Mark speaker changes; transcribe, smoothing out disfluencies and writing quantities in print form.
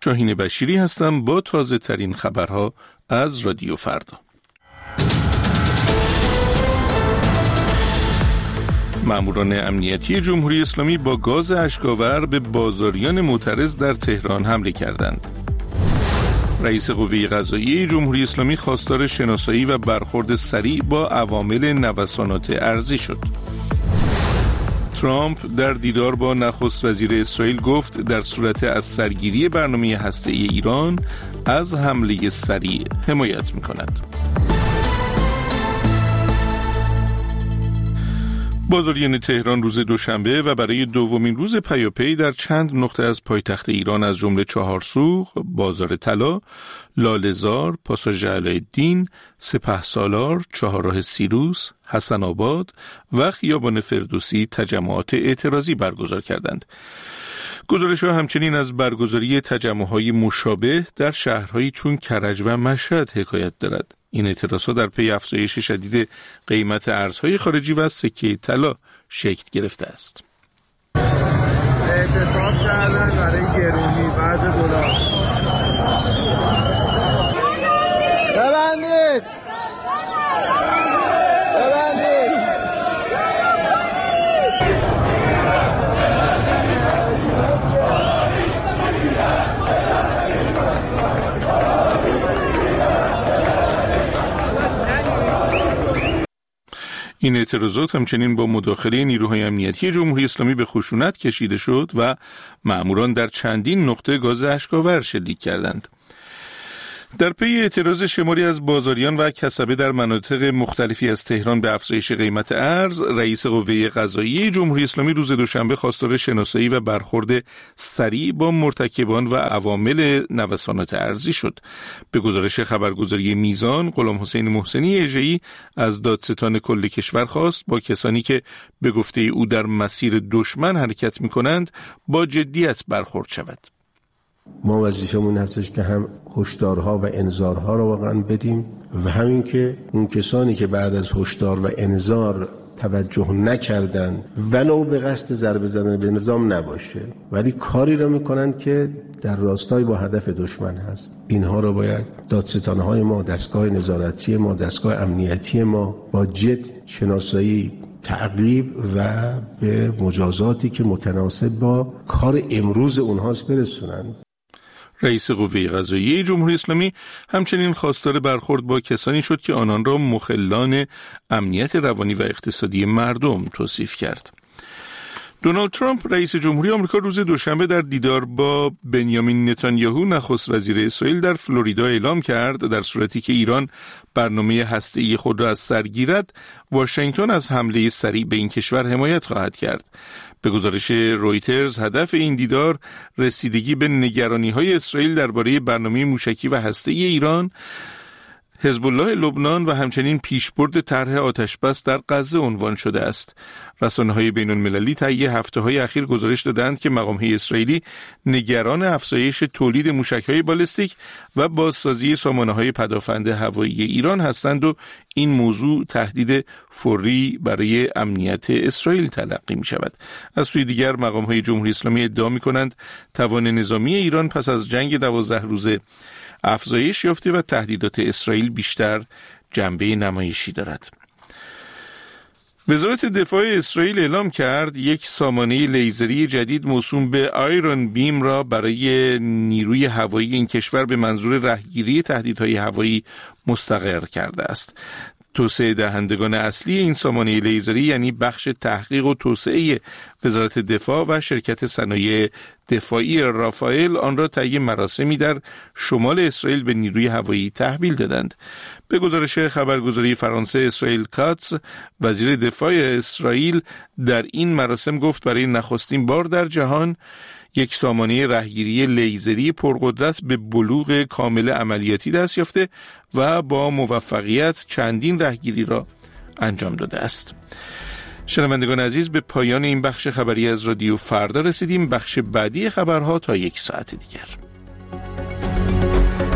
Speaker 1: شاهین بشیری هستم با تازه ترین خبرها از رادیو فردا. ماموران امنیتی جمهوری اسلامی با گاز اشک‌آور به بازاریان معترض در تهران حمله کردند. رئیس قوه قضاییه جمهوری اسلامی خواستار شناسایی و برخورد سریع با عوامل نوسانات ارزی شد. ترامپ در دیدار با نخست وزیر اسرائیل گفت در صورت از سرگیری برنامه هسته‌ای ایران از حمله سریع حمایت می‌کند. بازاریان تهران روز دوشنبه و برای دومین روز پیاپی در چند نقطه از پایتخت ایران از جمله چهارسوق، بازار طلا، لاله‌زار، پاساژ علاءالدین، سپهسالار، چهارراه سیروس، حسن آباد و خیابان فردوسی تجمعات اعتراضی برگزار کردند. گزارش‌ها همچنین از برگزاری تجمع‌های مشابه در شهرهایی چون کرج و مشهد حکایت دارد. این اعتراضات در پی افزایش شدید قیمت ارزهای خارجی و سکه طلا شکل گرفته است.
Speaker 2: اعتصاب کردن برای گرونی بعد دلار. ببندید.
Speaker 1: این اعتراضات همچنین با مداخله نیروهای امنیتی جمهوری اسلامی به خشونت کشیده شد و ماموران در چندین نقطه گاز اشک‌آور شلیک کردند. در پی اعتراض شماری از بازاریان و کسبه در مناطق مختلفی از تهران به افزایش قیمت ارز، رئیس قوه قضاییه جمهوری اسلامی روز دوشنبه خواستار شناسایی و برخورد سریع با مرتکبان و عوامل نوسانات ارزی شد. به گزارش خبرگزاری میزان، غلامحسین محسنی اژه‌ای از دادستان کل کشور خواست با کسانی که به گفته او در مسیر دشمن حرکت می‌کنند با جدیت برخورد شود.
Speaker 3: ما وظیفمون هستش که هم هشدارها و انذارها رو واقعا بدیم و همین که اون کسانی که بعد از هشدار و انذار توجه نکردن ولو به قصد ضربه زدن به نظام نباشه ولی کاری رو میکنن که در راستای با هدف دشمن هست، اینها رو باید دادستانهای ما، دستگاه نظارتی ما، دستگاه امنیتی ما با جد شناسایی، تعقیب و به مجازاتی که متناسب با کار امروز اونهاست برسونن.
Speaker 1: رئیس قوه قضاییه جمهوری اسلامی همچنین خواستار برخورد با کسانی شد که آنان را مخلان امنیت روانی و اقتصادی مردم توصیف کرد. دونالد ترامپ رئیس جمهوری آمریکا روز دوشنبه در دیدار با بنیامین نتانیاهو نخست وزیر اسرائیل در فلوریدا اعلام کرد در صورتی که ایران برنامه هسته‌ای خود را از سر گیرد، واشنگتن از حمله سریع به این کشور حمایت خواهد کرد. به گزارش رویترز هدف این دیدار رسیدگی به نگرانی‌های اسرائیل درباره برنامه موشکی و هسته‌ای ایران، حزب الله لبنان و همچنین پیشبرد طرح آتش‌بس در غزه عنوان شده است. رسانه‌های بین‌المللی طی هفته‌های اخیر گزارش دادند که مقام‌های اسرائیلی نگران افزایش تولید موشک‌های بالستیک و بازسازی سامانه‌های پدافند هوایی ایران هستند و این موضوع تهدید فوری برای امنیت اسرائیل تلقی می‌شود. از سوی دیگر مقام‌های جمهوری اسلامی ادعا می‌کنند توان نظامی ایران پس از جنگ 12 روزه افزایش یافته و تهدیدات اسرائیل بیشتر جنبه نمایشی دارد. وزارت دفاع اسرائیل اعلام کرد یک سامانه لیزری جدید موسوم به آیرون بیم را برای نیروی هوایی این کشور به منظور رهگیری تهدیدهای هوایی مستقر کرده است. توسعه دهندگان اصلی این سامانه لیزری یعنی بخش تحقیق و توسعه وزارت دفاع و شرکت صنایع دفاعی رافائل آن را طی مراسمی در شمال اسرائیل به نیروی هوایی تحویل دادند. به گزارش خبرگزاری فرانسه اسرائیل کاتس، وزیر دفاع اسرائیل در این مراسم گفت برای نخستین بار در جهان یک سامانه رهگیری لیزری پرقدرت به بلوغ کامل عملیاتی دست یافته و با موفقیت چندین رهگیری را انجام داده است. شنوندگان عزیز، به پایان این بخش خبری از رادیو فردا رسیدیم. بخش بعدی خبرها تا 1 ساعت دیگر.